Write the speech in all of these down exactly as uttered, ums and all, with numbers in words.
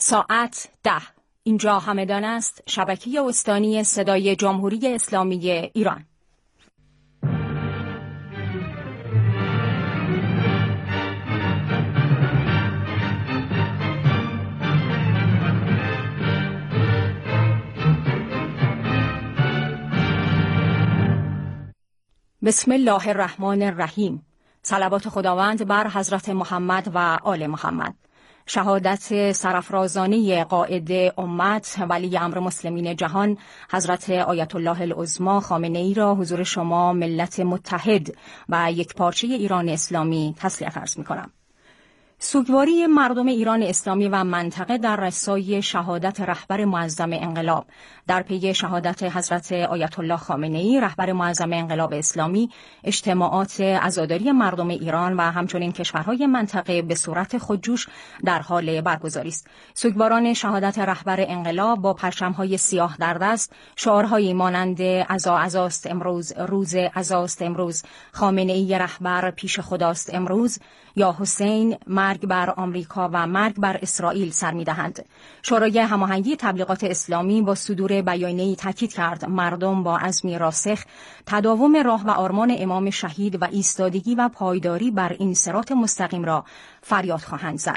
ساعت ده. اینجا همدان است، شبکه استانی صدای جمهوری اسلامی ایران. بسم الله الرحمن الرحیم. صلوات خداوند بر حضرت محمد و آل محمد. شهادت سرافرازانه قائد امت ولی امر مسلمین جهان حضرت آیت الله العظمی خامنه‌ای را حضور شما ملت متحد و یکپارچه ایران اسلامی تسلیت عرض می‌کنم. سوگواری مردم ایران اسلامی و منطقه در رسای شهادت رهبر معظم انقلاب در پی شهادت حضرت آیت الله خامنه‌ای رهبر معظم انقلاب اسلامی، اجتماعات عزاداری مردم ایران و همچنین کشورهای منطقه به صورت خودجوش در حال برگزاری است. سوگواران شهادت رهبر انقلاب با پرچم‌های سیاه در دست، شعارهایی مانند عزا عزاست امروز، روز عزاست امروز، خامنه‌ای رهبر پیش خداست امروز، یا حسین، مرگ بر آمریکا و مرگ بر اسرائیل سر می‌دهند. شورای هماهنگی تبلیغات اسلامی با صدور بیانیه‌ای تاکید کرد مردم با عزمی راسخ تداوم راه و آرمان امام شهید و ایستادگی و پایداری بر این صراط مستقیم را فریاد خواهند زد.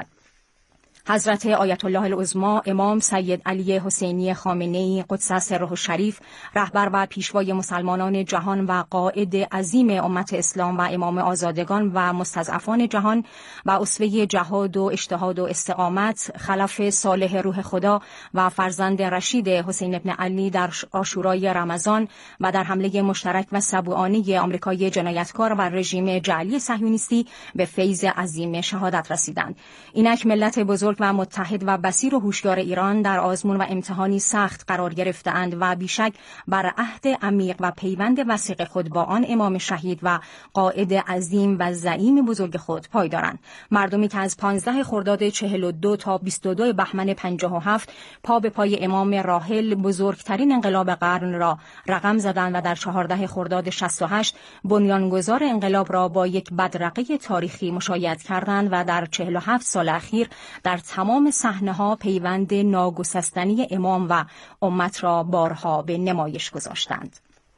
حضرت آیت الله العظمی امام سید علی حسینی خامنه‌ای قدس سره الشریف رهبر و پیشوای مسلمانان جهان و قائد عظیم امت اسلام و امام آزادگان و مستضعفان جهان و اسوه جهاد و اجتهاد و استقامت، خلف صالح روح خدا و فرزند رشید حسین ابن علی در عاشورای رمضان و در حمله مشترک و سبوعانه آمریکای جنایتکار و رژیم جعلی صهیونیستی به فیض عظیم شهادت رسیدند. اینک ملت بزرگ و متحد و بصیر و هوشیار ایران در آزمون و امتحانی سخت قرار گرفته‌اند و بیشک بر عهد عمیق و پیوند وثیق خود با آن امام شهید و قائد عظیم و زعیم بزرگ خود پایدارند. مردمی که از پانزده خرداد چهل و دو تا بیست و دو بهمن پنجاه و هفت پا به پای امام راحل بزرگترین انقلاب قرن را رقم زدند و در چهارده خرداد شصت و هشت بنیانگذار انقلاب را با یک بدرقه تاریخی مشاهده کردند و در چهل و هفت سال اخیر در تمام صحنه‌ها پیوند ناگسستنی امام و امت را بارها به نمایش گذاشتند.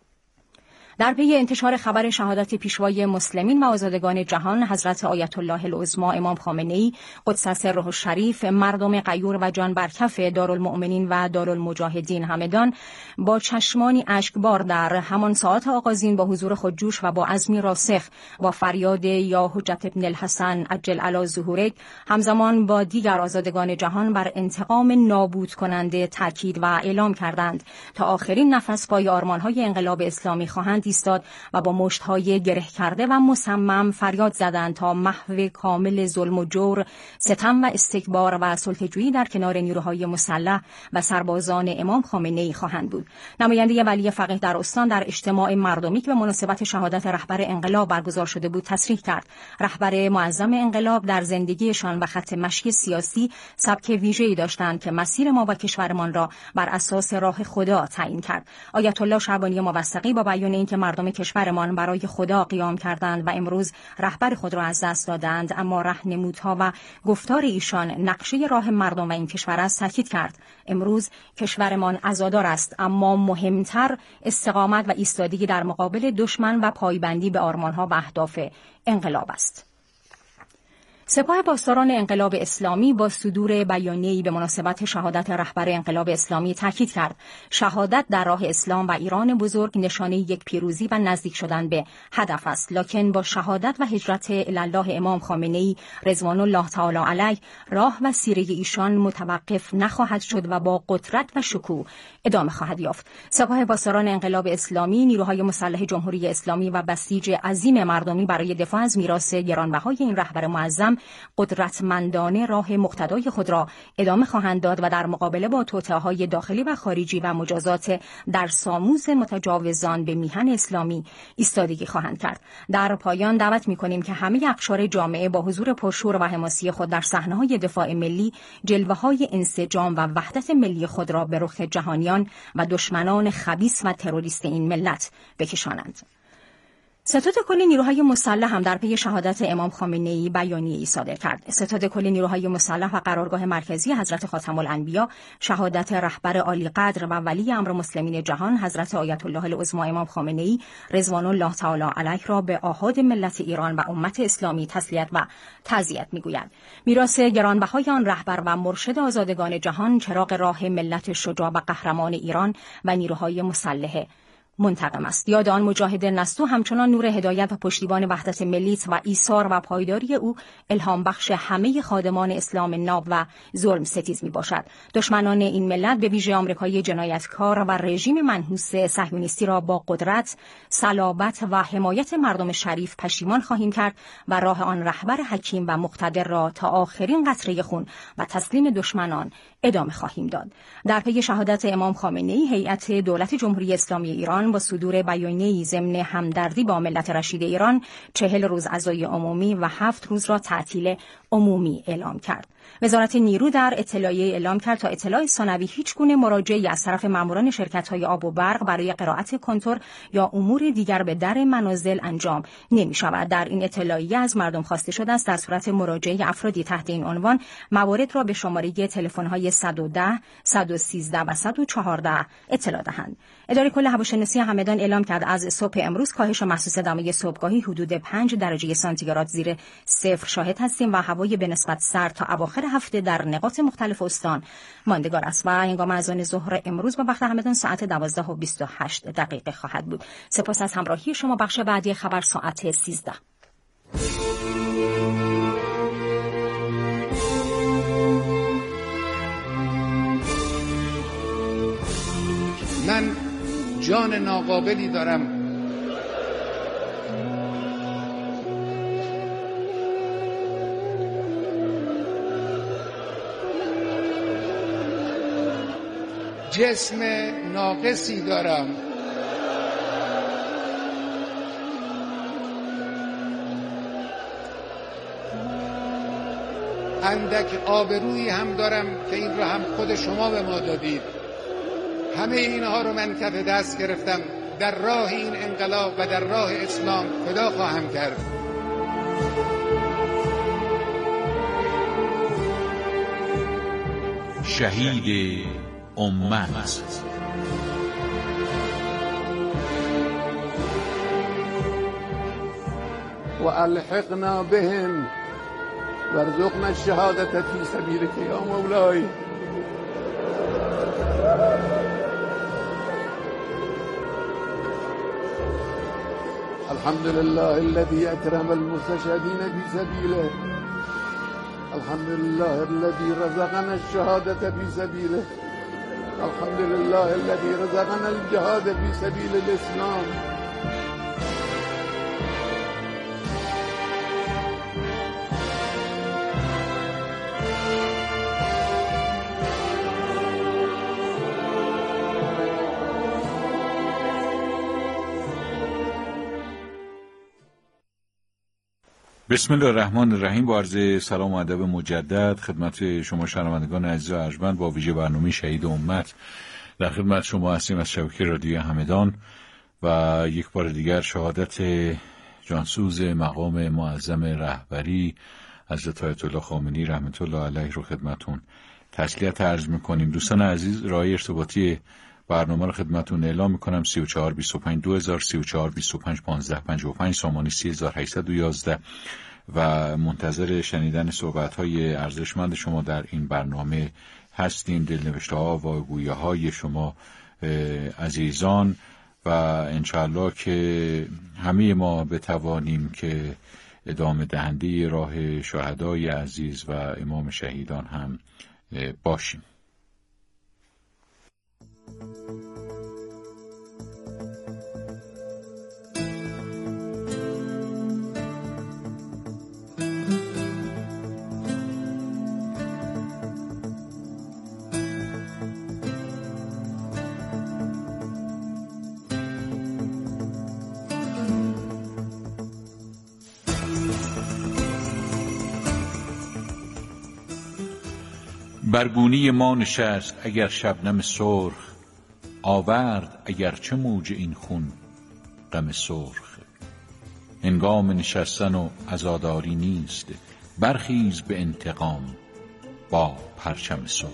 در پی انتشار خبر شهادت پیشوای مسلمین و آزادگان جهان حضرت آیت الله العظمی امام خامنه‌ای قدس سره الشریف، مردم غیور و جان برکف دارالمؤمنین و دارالمجاهدین همدان با چشمانی اشکبار در همان ساعات آغازین با حضور خودجوش و با عزمی راسخ با فریاد یا حجت ابن الحسن عجل علی ظهورک همزمان با دیگر آزادگان جهان بر انتقام نابود کننده تاکید و اعلام کردند تا آخرین نفس پای آرمان‌های انقلاب اسلامی خواهند ایستاد و با مشت‌های گره کرده و مصمم فریاد زدند تا محو کامل ظلم و جور، ستم و استکبار و سلطه‌جویی در کنار نیروهای مسلح و سربازان امام خامنه‌ای خواهند بود. نماینده ولی فقیه در استان در اجتماع مردمی که به مناسبت شهادت رهبر انقلاب برگزار شده بود تصریح کرد رهبر معظم انقلاب در زندگیشان و خط مشی سیاسی سبک ویژه‌ای داشتند که مسیر ما و کشورمان را بر اساس راه خدا تعیین کرد. آیت الله شعبانی موثقی با بیان اینکه مردم کشورمان برای خدا قیام کردند و امروز رهبر خود را از دست دادند، اما راهنمودها و گفتار ایشان نقشه راه مردم و این کشور است، تاکید کرد امروز کشورمان عزادار است، اما مهمتر استقامت و ایستادگی در مقابل دشمن و پایبندی به آرمانها و اهداف انقلاب است. سپاه پاسداران انقلاب اسلامی با صدور بیانیه‌ای به مناسبت شهادت رهبر انقلاب اسلامی تاکید کرد شهادت در راه اسلام و ایران بزرگ نشانه یک پیروزی و نزدیک شدن به هدف است، لکن با شهادت و هجرت الله امام خامنه‌ای رضوان الله تعالی علیه راه و سیره ایشان متوقف نخواهد شد و با قدرت و شکوه ادامه خواهد یافت. سپاه پاسداران انقلاب اسلامی، نیروهای مسلح جمهوری اسلامی و بسیج عظیم مردمی برای دفاع از میراث گرانبهای این رهبر معظم قدرتمندانه راه مقتدای خود را ادامه خواهند داد و در مقابله با توطئه‌های داخلی و خارجی و مجازات در ساموز متجاوزان به میهن اسلامی ایستادگی خواهند کرد. در پایان دعوت می‌کنیم که همه اقشار جامعه با حضور پرشور و حماسی خود در صحنه‌های دفاع ملی جلوه‌های انسجام و وحدت ملی خود را به رخ جهانیان و دشمنان خبیث و تروریست این ملت بکشانند. ستاد کل نیروهای مسلح هم در پی شهادت امام خامنه‌ای بیانیه‌ای صادر کرد. ستاد کل نیروهای مسلح و قرارگاه مرکزی حضرت خاتم الانبیا شهادت رهبر عالی قدر و ولی امر مسلمین جهان حضرت آیت الله العظمی امام خامنه‌ای رضوان الله تعالی علیه را به آحاد ملت ایران و امت اسلامی تسلیت و تعزیت می‌گوید. میراث گرانبهای آن رهبر و مرشد آزادگان جهان چراغ راه ملت شجاع و قهرمان ایران و نیروهای مسلح منتقم است. یاد آن مجاهد نستو همچنان نور هدایت و پشتیبان وحدت ملی و ایثار و پایداری او الهام بخش همه خادمان اسلام ناب و ظلم ستیز می باشد. دشمنان این ملت به ویژه آمریکایی جنایتکار و رژیم منحوس صهیونیستی را با قدرت، صلابت و حمایت مردم شریف پشیمان خواهیم کرد و راه آن رهبر حکیم و مقتدر را تا آخرین قطره خون و تسلیم دشمنان ادامه خواهیم داد. در پی شهادت امام خامنه‌ای، هیئت دولت جمهوری اسلامی ایران با صدور بیانیه‌ای ضمن همدردی با ملت رشید ایران چهل روز عزای عمومی و هفت روز را تعطیل عمومی اعلام کرد. وزارت نیرو در اطلاعیه اعلام کرد تا اطلاع ثانوی هیچ گونه مراجعه‌ای از طرف ماموران شرکت‌های آب و برق برای قرائت کنتور یا امور دیگر به در منازل انجام نمی‌شود. در این اطلاعیه از مردم خواسته شده است در صورت مراجعه افرادی تحت این عنوان موارد را به شماره تلفن‌های صد و ده، صد و سیزده و صد و چهارده اطلاع دهند. اداره کل هواشناسی همدان اعلام کرد از صبح امروز کاهش محسوس دمای صبحگاهی حدود پنج درجه سانتیگراد زیر صفر شاهد هستیم و هوای به نسبت سرد تا اواخر هفته در نقاط مختلف استان ماندگار است و هنگام اذان ظهر امروز به وقت همدان ساعت دوازده و بیست و هشت دقیقه خواهد بود. سپاس از همراهی شما. بخش بعدی خبر ساعت سیزده. من جان ناقابلی دارم جسم ناقصی دارم اندک آبرویی هم دارم که این رو هم خود شما به ما دادید. همه اینها رو من کف دست گرفتم، در راه این انقلاب و در راه اسلام فدا خواهم کرد. شهید امت. و الحقنا بهم وارزقنا الشهادة فی سبیلک یا مولای. الحمد لله الذي أكرم المستشهدين في سبيله. الحمد لله الذي رزقنا الشهادة في سبيله. الحمد لله الذي رزقنا الجهاد في سبيل الإسلام. بسم الله الرحمن الرحیم. با عرض سلام و ادب مجدد خدمت شما شنوندگان عزیز و ارجمند با ویژه برنامه شهید امت در خدمت شما هستیم از شبکه رادیو همدان و یک بار دیگر شهادت جانسوز مقام معظم رهبری حضرت آیت الله خامنه‌ای رحمت الله علیه رو خدمتون تسلیت عرض می‌کنیم. دوستان عزیز، راه ارتباطی برنامه رو خدمتون اعلام میکنم: سی و چهار بیست و پنج دو هزار، سی و چهار بیست و پنج پانزده پنجاه و پنج، سامانی سی هزار و هشتصد و یازده و منتظر شنیدن صحبت‌های ارزشمند شما در این برنامه هستیم. دلنوشته‌ها و گویه‌های شما عزیزان و انشاءالله که همه ما بتوانیم که ادامه دهنده راه شهدای عزیز و امام شهیدان هم باشیم. برگونی ما نشست اگر شبنم سرخ، آورد اگر چه موج این خون غم سرخ. هنگام نشستن و عزاداری نیست، برخیز به انتقام با پرچم سرخ.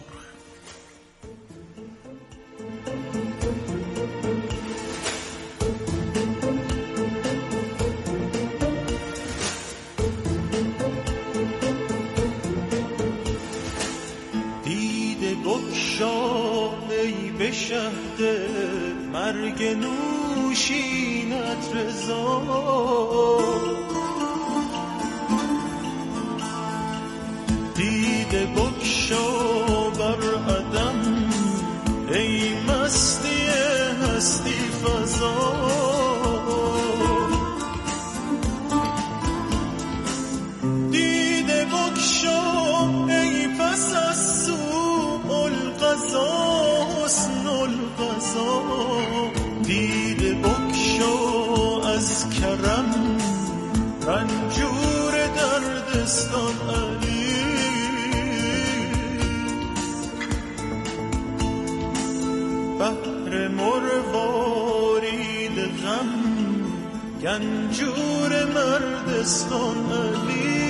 دیده بگشا ای به شهد مرگ نوشینت رضا، دیده بگشا بر عدم ای مستی هستی فضا، دیده بگشا ای پس از سوء القضا حسن القضا، دیده بگشا از کرم رنجور دردستان علی، بحر مروارید غم گنجور مردستان علی.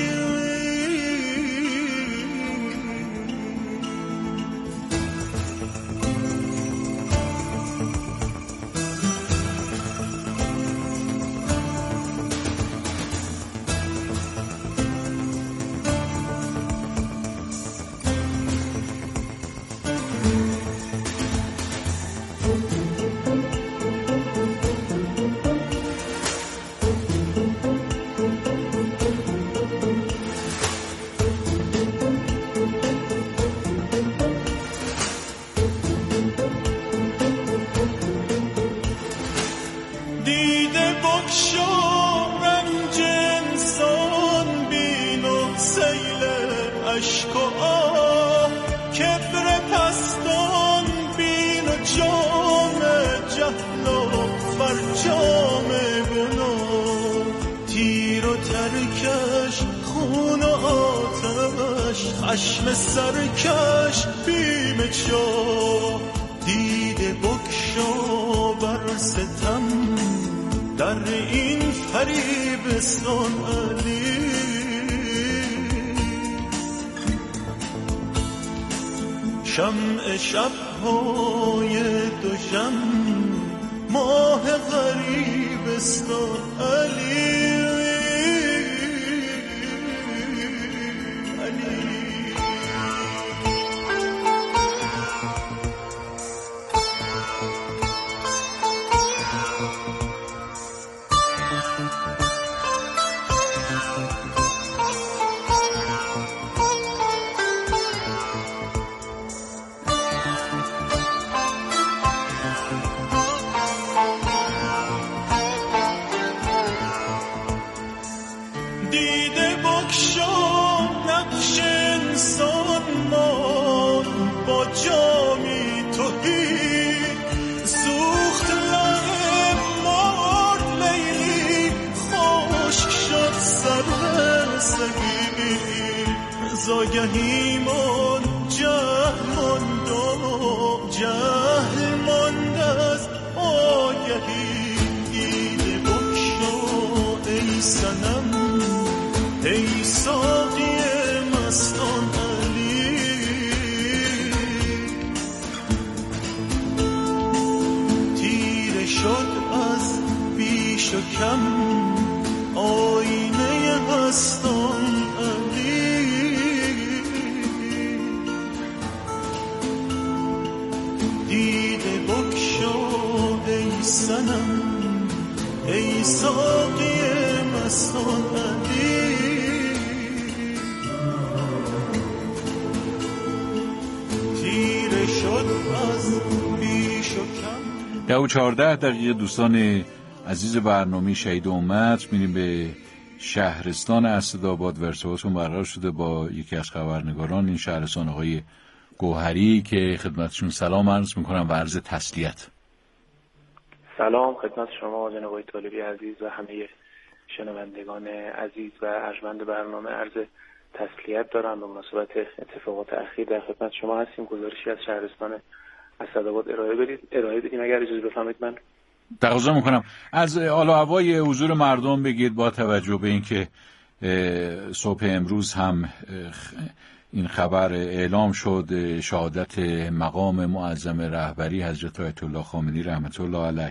خشم سرکش بیم چاه، دیده بگشا بر ستم در این فریبستان علی، شمع شب‌های دوشم ماه غریبستان علی. زاگهی من جهل ماند و جهل ماند از آگهی، دیده بگشا ای صنم ای ساقی مستان علی، تیره شد از بیش و کم آینه هستان علی، دیده بگشا ای صنم ای ساقی مستان علی، تیره شد از بیش و کم. ده و چهارده دقیقه دوستان عزیز برنامه شهید امت، میریم به شهرستان اسدآباد و ارتباطمون برقرار شده با یکی از خبرنگاران این شهرستان، آقای گوهری، که خدمتشون سلام عرض میکنم و عرض تسلیت. سلام خدمت شما جناب آقای طالبی عزیز و همه شنوندگان عزیز و ارجمند برنامه، عرض تسلیت دارم به مناسبت اتفاقات اخیر. در خدمت شما هستیم. گزارشی از شهرستان اسدآباد ارائه بدید ارائه بدیم اگر اجازه بفرمایید. من تقاضا میکنم از حال و هوای حضور مردم بگید، با توجه به اینکه صبح امروز هم این خبر اعلام شد، شهادت مقام معظم رهبری حضرت آیت الله خامنه‌ای رحمت الله علیه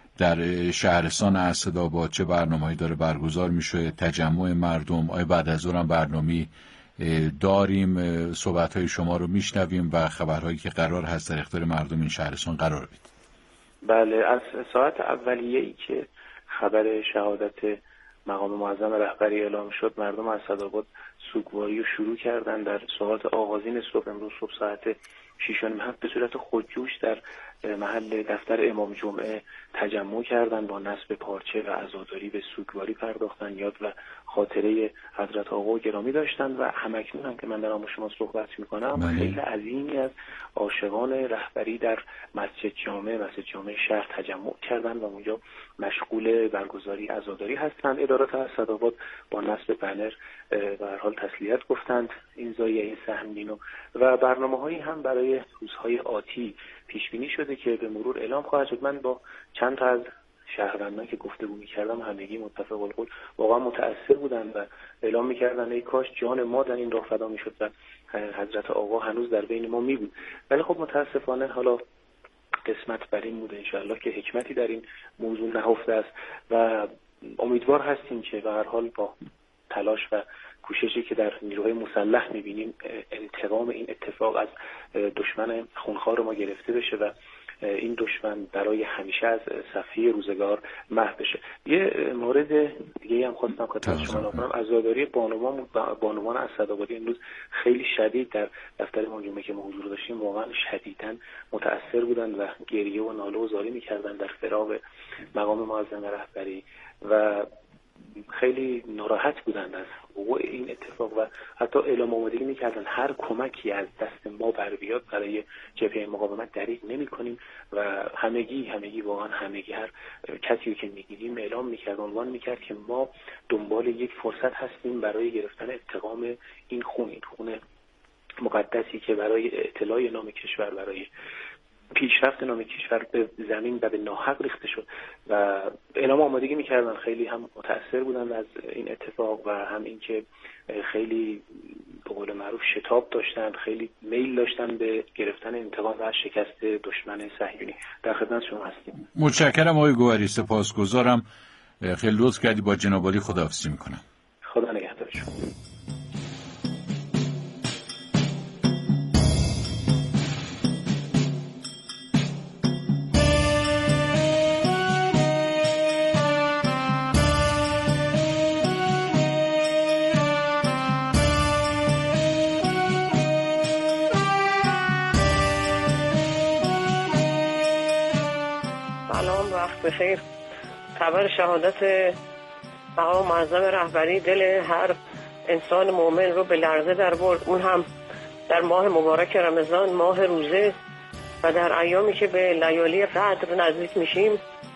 در شهرستان اسدآباد، چه برنامه‌ای داره برگزار میشه؟ تجمع مردم، آیا بعد از ظهر هم برنامه‌ای داریم؟ صحبت‌های شما رو میشنویم و خبرهایی که قرار هست در اختیار مردم این شهرستان قرار بدید. بله، از ساعت اولیه‌ای که خبر شهادت مقام معظم رهبری اعلام شد، مردم اسدآباد سوگواری رو شروع کردن. در ساعات آغازین صبح امروز صبح ساعت شش و نیم به صورت خودجوش در محل دفتر امام جمعه تجمع کردن، با نصب پارچه و عزاداری به سوگواری پرداختن، یاد و خاطره حضرت آقا گرامی داشتن و همکنون هم که من دارم با شما صحبت میکنم خیلی عظیمی از عاشقان رهبری در مسجد جامع مسجد جامع شهر تجمع کردن و اونجا مشغول برگزاری عزاداری هستند. ادارات اسدآباد با نصب بنر به هر حال تسلیت گفتند این زایه این سهمگینو و برنامه‌هایی هم برای روزهای آتی پیش بینی شده که به مرور اعلام خواهد شد. من با چند تا از شهروندان که گفتگو می‌کردم همگی متفق القول واقعا متأثر بودند و اعلام می‌کردند ای کاش جان ما در این راه فدا می‌شد و حضرت آقا هنوز در بین ما می‌بود. ولی خب متأسفانه حالا قسمت بر این بوده انشاءالله که حکمتی در این موضوع نهفته است و امیدوار هستیم که به هر حال با تلاش و کوششی که در نیروهای مسلح می‌بینیم انتقام این اتفاق از دشمن خونخوار ما گرفته بشه و این دشمن برای همیشه از صفحه روزگار محو بشه. یه مورد دیگه هم خواستم خدمت شما نکنم، عزاداری بانوان بانوان اسدآبادی امروز خیلی شدید در دفتر امام جمعه که ما حضور داشتیم واقعا شدیداً متأثر بودن و گریه و ناله و زاری می‌کردن در فراق مقام معظم رهبری و خیلی ناراحت بودند از وقوع این اتفاق و حتی اعلام آمادگی می‌کردن هر کمکی از دست ما بر بیاد برای جبهه مقاومت دریغ نمی‌کنیم و همگی همگی واقعا همگی هر کسی که می‌گیریم اعلام می‌کرد عنوان می‌کرد که ما دنبال یک فرصت هستیم برای گرفتن انتقام این خون این خون مقدسی که برای اطلاع نام کشور، برای پیشرفت نام کشور به زمین و به ناحق ریخته شد و اعلام آمادگی میکردن. خیلی هم متأثر بودن از این اتفاق و هم اینکه خیلی به قول معروف شتاب داشتن، خیلی میل داشتن به گرفتن انتقام و شکست دشمن صهیونی. در خدمت شما هستیم. متشکرم آقای گوهری، سپاسگزارم، خیلی لطف کردی. با جناب عالی خداحافظی میکنم. خدا نگهدار شما. بخیر. خبر شهادت مقام معظم رهبری دل هر انسان مؤمن رو به لرزه در برد، اون هم در ماه مبارک رمضان، ماه روزه و در ایامی که به لیالی قدر نزدیک میشیم.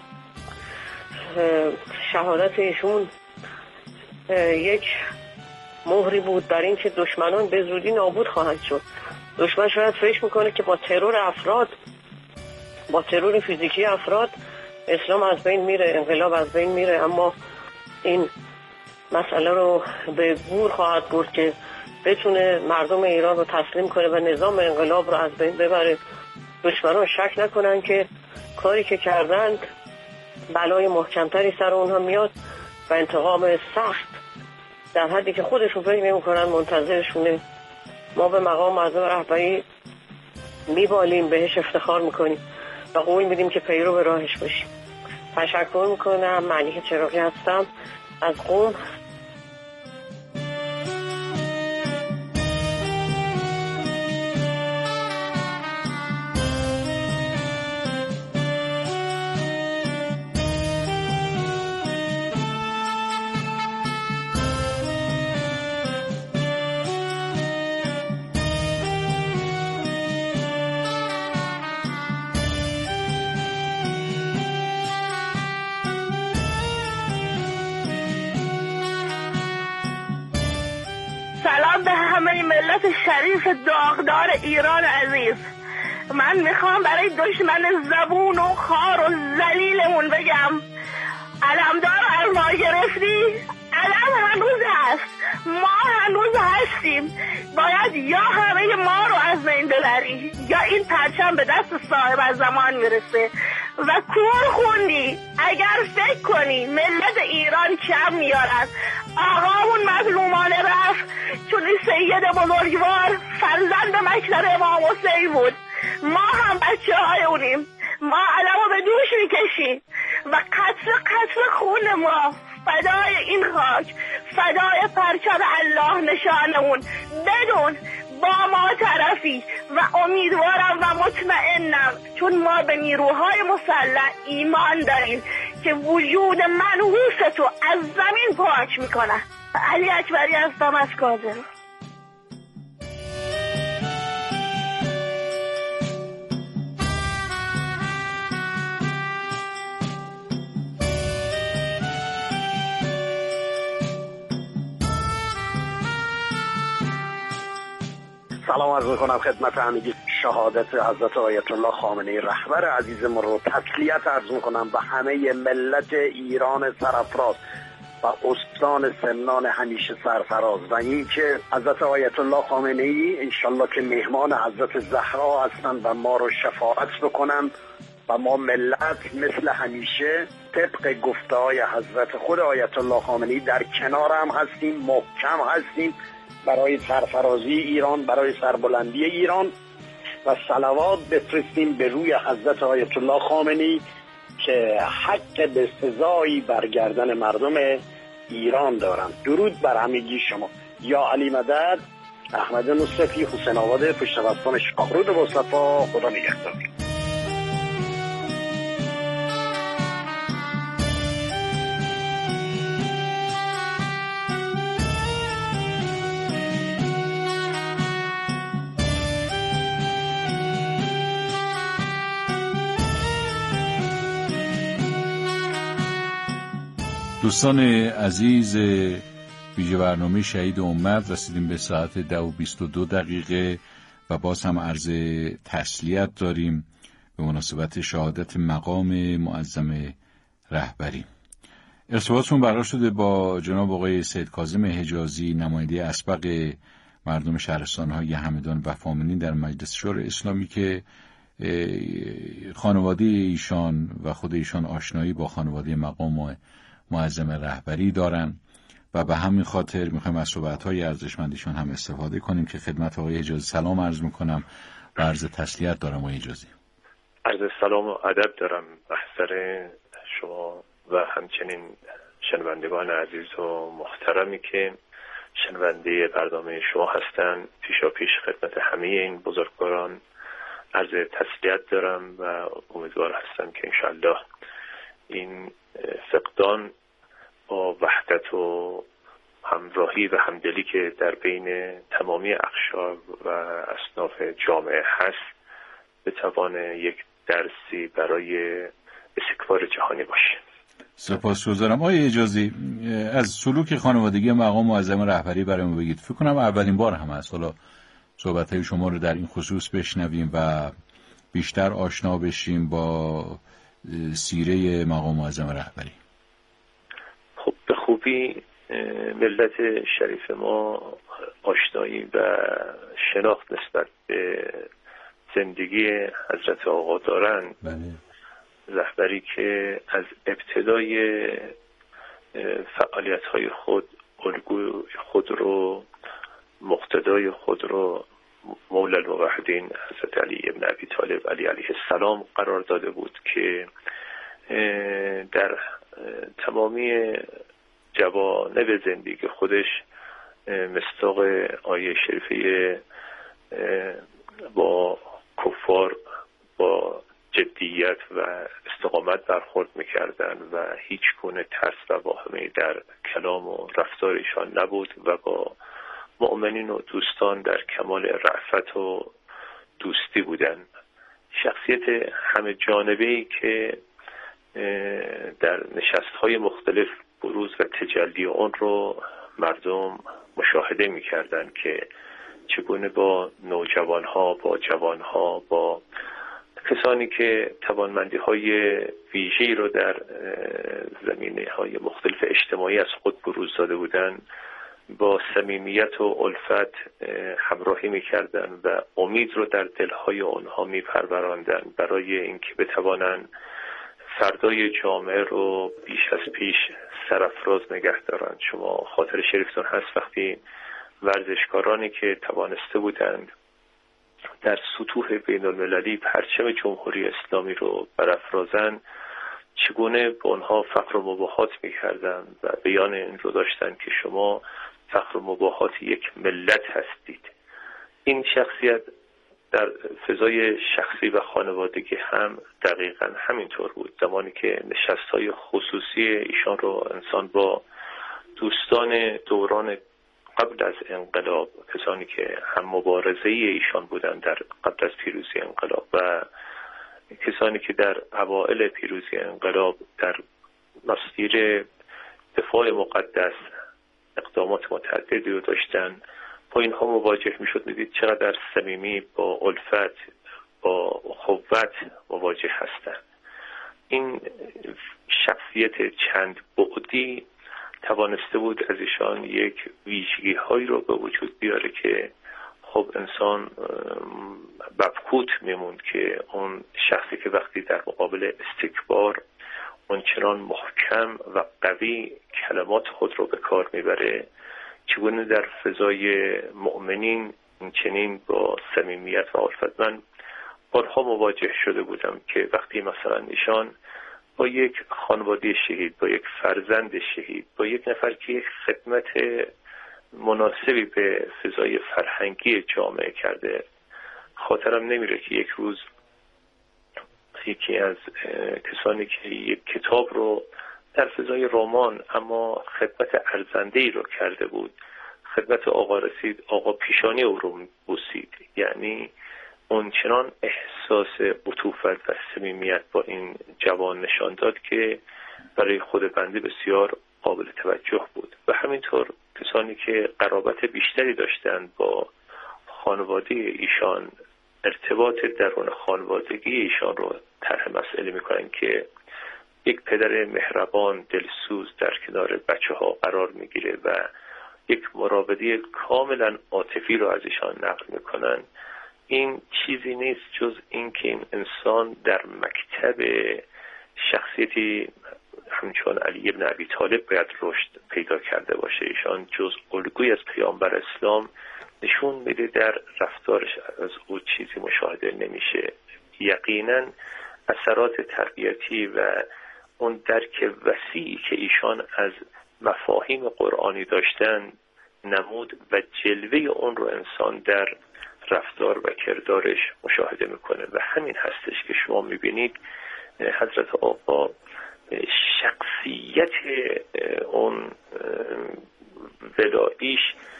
شهادت ایشون یک مهری بود بر این که دشمنان به زودی نابود خواهند شد. دشمن شاید فکر میکنه که با ترور افراد با ترور فیزیکی افراد اسلام از بین میره، انقلاب از بین میره، اما این مسئله رو به گور خواهد برد که بتونه مردم ایران رو تسلیم کنه و نظام انقلاب رو از بین ببره. دشمنان شک نکنن که کاری که کردند بلای محکمتری سر اونها میاد و انتقام سخت در حدی که خودشون فکر نمی‌کنن منتظرشونه. ما به مقام معظم رهبری میبالیم، بهش افتخار میکنیم و قول میدیم که پیرو به راهش باشیم. تشکر میکنم. ملیحه چراغی هستم از قم. سلام به همه ملت شریف داغدار ایران عزیز. من میخوام برای دشمن زبون و خار و ذلیلمون بگم علمدار از ما گرفتی، علم هنوز هست، ما هنوز هستیم. باید یا همه ما رو از بین ببری یا این پرچم به دست صاحب از زمان میرسه. و کور خوندی اگر فکر کنی ملت ایران کم میارن. آقامون مظلومانه رفت چون این سید بزرگوار فرزند مکتب امام حسین بود. ما هم بچه های اونیم، ما علمو به دوش میکشیم و قطر قطر خون ما فدای این خاک، فدای پرچم الله نشانمون. بدون با ما طرفی و امیدوارم و مطمئنم چون ما به نیروهای مسلح ایمان داریم که وجود منحوس تو از زمین پاک میکنن. علی اکبری هستم از کاظم. سلام عرض میکنم خدمت همگی. شهادت حضرت آیت الله خامنه‌ای رهبر عزیزمون رو تسلیت عرض میکنم به همه ملت ایران سرفراز و استان سمنان همیشه سرفراز، و این که حضرت آیت الله خامنه‌ای انشالله که مهمان حضرت زهرا هستن و ما رو شفاعت بکنن و ما ملت مثل همیشه طبق گفته های حضرت خود آیت الله خامنه‌ای در کنار هم هستیم، محکم هستیم برای سرفرازی ایران، برای سربلندی ایران، و صلوات بفرستیم به روی حضرت آیت الله خامنه‌ای که حق به سزایی بر گردن مردم ایران دارن. درود بر همگی شما. یا علی مدد، احمد نصرتی، حسین آباد پشت بستان شاهرود مصطفی. خدا نگهدار. دوستان عزیز، ویژه برنامه شهید امت رسیدیم به ساعت ده و بیست و دو دقیقه و باز هم عرض تسلیت داریم به مناسبت شهادت مقام معظم رهبری. ارتباطمون برقرار شده با جناب آقای سید کاظم حجازی، نماینده اسبق مردم شهرستان‌های همدان و فامنین در مجلس شورای اسلامی که خانواده ایشان و خود ایشان آشنایی با خانواده مقام معظم رهبری دارن و به همین خاطر میخوایم از صحبت‌های ارزشمندشان هم استفاده کنیم که خدمت آقای حجازی سلام عرض میکنم و عرض تسلیت دارم. آقای حجازی، عرض سلام و ادب دارم محضر شما و همچنین شنوندگان عزیز و محترمی که شنونده برنامه شما هستن. پیشا پیش خدمت همه این بزرگواران عرض تسلیت دارم و امیدوار هستم که انشالله این فقدان با وحدت و همراهی و همدلی که در بین تمامی اقشار و اصناف جامعه هست بتوان یک درسی برای استکبار جهانی باشه. سپاسگزارم. آقای حجازی، از سلوک خانوادگی مقام معظم رهبری برای ما بگید. فکر کنم اولین بار هم هست حالا صحبت‌های شما رو در این خصوص بشنویم و بیشتر آشنا بشیم با سیره مقام معظم رهبری. خب به خوبی ملت شریف ما آشنایی و شناخت نسبت به زندگی حضرت آقا دارن. بله. رهبری که از ابتدای فعالیت‌های خود الگوی خود رو، مقتدای خود رو مولا الموحدین حضرت علی ابن ابی طالب علی علیه السلام قرار داده بود که در تمامی جوانب زندگی خودش مصداق آیه شریفه با کفار با جدیت و استقامت برخورد میکردن و هیچ گونه ترس و واهمه در کلام و رفتار ایشان نبود و با مؤمنین و دوستان در کمال رأفت و دوستی بودن. شخصیت همه جانبه‌ای که در نشست‌های مختلف بروز و تجلی اون رو مردم مشاهده می‌کردند که چگونه با نوجوان‌ها، با جوان‌ها، با کسانی که توانمندی‌های ویژه‌ای رو در زمینه‌های مختلف اجتماعی از خود بروز داده بودند، با صمیمیت و الفت همراهی می‌کردند و امید رو در دل‌های آنها می‌پروراندند برای اینکه بتوانند فردای جامعه رو بیش از پیش سرافراز نگه دارند. شما خاطر شریفتون هست وقتی ورزشکارانی که توانسته بودند در سطوح بین المللی پرچم جمهوری اسلامی رو برافرازند، چگونه به آنها فخر و مباهات می‌کردند و بیان این رو داشتند که شما فخر و مباهات یک ملت هستید. این شخصیت در فضای شخصی و خانوادگی هم دقیقاً همینطور بود. زمانی که نشست‌های خصوصی ایشان رو انسان با دوستان دوران قبل از انقلاب، کسانی که هم مبارزه ایشان بودند در قبل از پیروزی انقلاب و کسانی که در اوائل پیروزی انقلاب در مسیر دفاع مقدس اقدامات متعددی رو داشتن، با اینها مواجه میشد. میدید چقدر صمیمی، با الفت، با اخوت مواجه هستند. این شخصیت چند بعدی توانسته بود از ایشان یک ویژگی هایی رو به وجود بیاره که خب انسان مبهوت میموند که اون شخصی که وقتی در مقابل استکبار اونچنان محکم و قوی کلمات خود رو به کار میبره، چگونه در فضای مؤمنین چنین با صمیمیت و الفت. من بارها مواجه شده بودم که وقتی مثلا ایشان با یک خانواده شهید، با یک فرزند شهید، با یک نفر که یک خدمت مناسبی به فضای فرهنگی جامعه کرده، خاطرم نمیره که یک روز یکی از کسانی که یک کتاب رو در فضای رمان اما خدمت ارزنده‌ای رو کرده بود، خدمت آقا رسید، آقا پیشانی او رو بوسید. یعنی اونچنان احساس عطوفت و صمیمیت با این جوان نشان داد که برای خود بنده بسیار قابل توجه بود. و همینطور کسانی که قرابت بیشتری داشتند با خانواده ایشان، ارتباط درون خانوادگی ایشان رو طرح مسئله میکنن که یک پدر مهربان دلسوز در کنار بچه ها قرار میگیره و یک مراودی کاملا عاطفی رو از ایشان نقل میکنن. این چیزی نیست جز اینکه این انسان در مکتب شخصیتی همچون علی ابن ابی طالب باید رشد پیدا کرده باشه. ایشان جز الگوی از پیامبر اسلام نشون میده در رفتارش از او چیزی مشاهده نمیشه. یقینا اثرات تربیتی و اون درک وسیعی که ایشان از مفاهیم قرآنی داشتن نمود و جلوه اون رو انسان در رفتار و کردارش مشاهده میکنه و همین هستش که شما میبینید حضرت آقا شخصیت اون ولاییش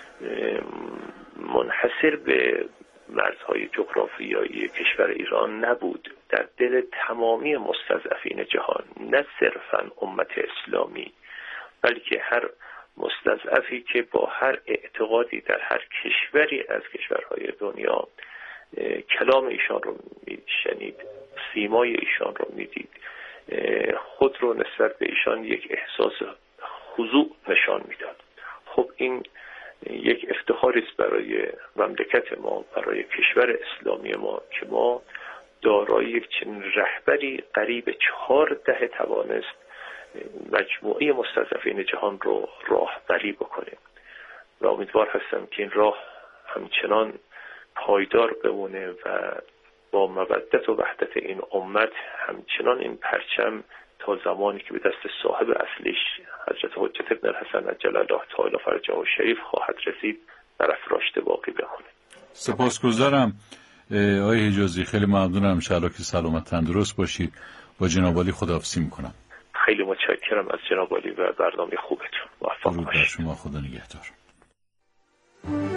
منحصر به مرزهای جغرافیایی کشور ایران نبود. در دل تمامی مستضعفین جهان، نه صرفاً امت اسلامی، بلکه هر مستضعفی که با هر اعتقادی در هر کشوری از کشورهای دنیا کلام ایشان رو میشنید، سیمای ایشان رو میدید، خود رو نسبت به ایشان یک احساس خضوع نشان میداد. خب این یک افتخاری است برای مملکت ما، برای کشور اسلامی ما که ما دارای یک چنین رهبری قریب چهار دهه توانست مجموعه مستضعفین جهان رو راهبری بکنه و امیدوار هستم که این راه همچنان پایدار بمونه و با مودت و وحدت این امت همچنان این پرچم تا زمانی که به دست صاحب اصلیش حضرت حجت ابن الحسن عجل الله تعالی فرجه و شریف خواهد رسید برافراشته باقی بمونه. سپاسگزارم آقای حجازی، خیلی ممنونم. ان شاءالله که سلامت تندرست باشید. با جناب عالی خداحافظی میکنم. خیلی متشکرم از جناب عالی و برنامه خوبتون. موفق باشید. شما خدا نگهدار.